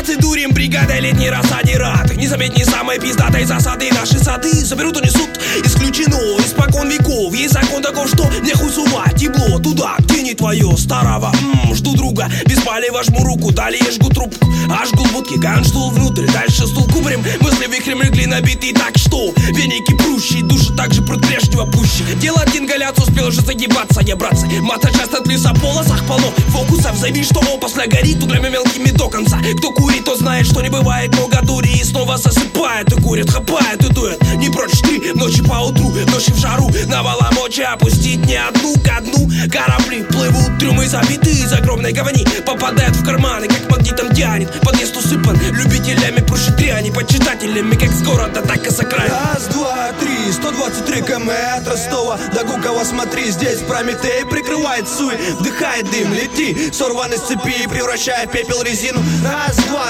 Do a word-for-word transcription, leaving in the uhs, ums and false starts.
процедурим бригадой летней рассаде рад. Не заметней самой пиздатой засады. Наши сады заберут, унесут. Исключено испокон веков. Есть закон таков, что нехуй сувать ебло туда, где не твое старого. М-м, жду друга, без палева жму руку. Далее жгу трубку, а жгу будки, ганштул внутрь. Дальше стул кубарем, мысли вихрем легли набитые. Так что веники прущие, души также прут прежнего пуще. Делать ингаляцию успел уже загибаться, не братцы. Мата часто от плюса полосах полно фокусов. Займи, что он после горит углями мелкими до конца. Кто курит, тот знает, что не бывает много дури. И снова засыпает и курит, хапает и дует. Не прочь ты, ночи поутру, ночи в жару. Навала мочи опустить не одну ко дну. Корабли плывут, трюмы забиты из огромной говни. Попадают в карманы, как магнитом тянет. Подъезд усыпан любителями пруши дряни. Почитателями как с города, так и с окраин. Раз, два, три, сто двадцать три километра от Ростова до Гукова, смотри, здесь Прометей прикрывает суй, вдыхает дым, лети, сорванный с цепи, превращая в пепел резину. Раз, два,